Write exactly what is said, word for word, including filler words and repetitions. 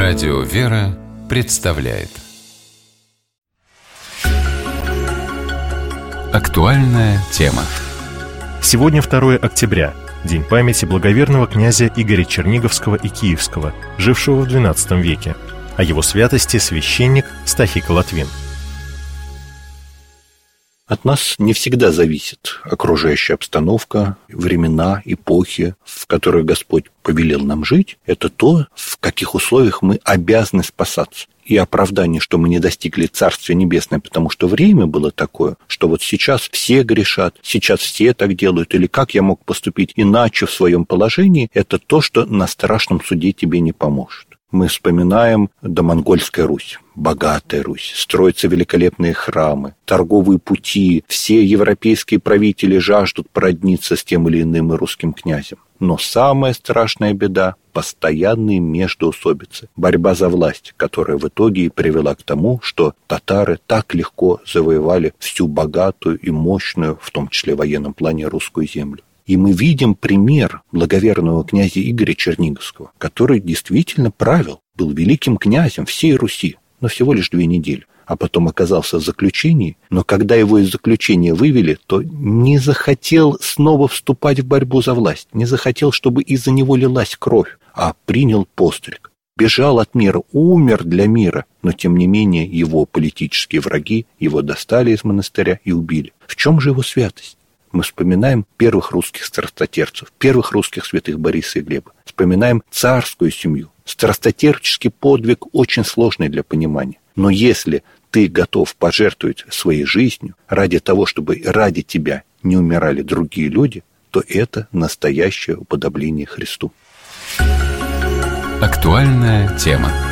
Радио «Вера» представляет актуальная тема. Сегодня второе октября, день памяти благоверного князя Игоря Черниговского и Киевского, жившего в двенадцатом веке. О его святости священник Стахий Колотвин. От нас не всегда зависит окружающая обстановка, времена, эпохи, в которых Господь повелел нам жить. Это то, в каких условиях мы обязаны спасаться. И оправдание, что мы не достигли Царствия Небесное, потому что время было такое, что вот сейчас все грешат, сейчас все так делают, или как я мог поступить иначе в своем положении, это то, что на страшном суде тебе не поможет. Мы вспоминаем домонгольская Русь, богатая Русь, строятся великолепные храмы, торговые пути, все европейские правители жаждут породниться с тем или иным русским князем. Но самая страшная беда – постоянные междоусобицы, борьба за власть, которая в итоге и привела к тому, что татары так легко завоевали всю богатую и мощную, в том числе в военном плане, русскую землю. И мы видим пример благоверного князя Игоря Черниговского, который действительно правил, был великим князем всей Руси, но всего лишь две недели, а потом оказался в заключении, но когда его из заключения вывели, то не захотел снова вступать в борьбу за власть, не захотел, чтобы из-за него лилась кровь, а принял постриг. Бежал от мира, умер для мира, но тем не менее его политические враги его достали из монастыря и убили. В чем же его святость? Мы вспоминаем первых русских страстотерцев, первых русских святых Бориса и Глеба. Вспоминаем царскую семью. Страстотерческий подвиг очень сложный для понимания. Но если ты готов пожертвовать своей жизнью ради того, чтобы ради тебя не умирали другие люди, то это настоящее уподобление Христу. Актуальная тема.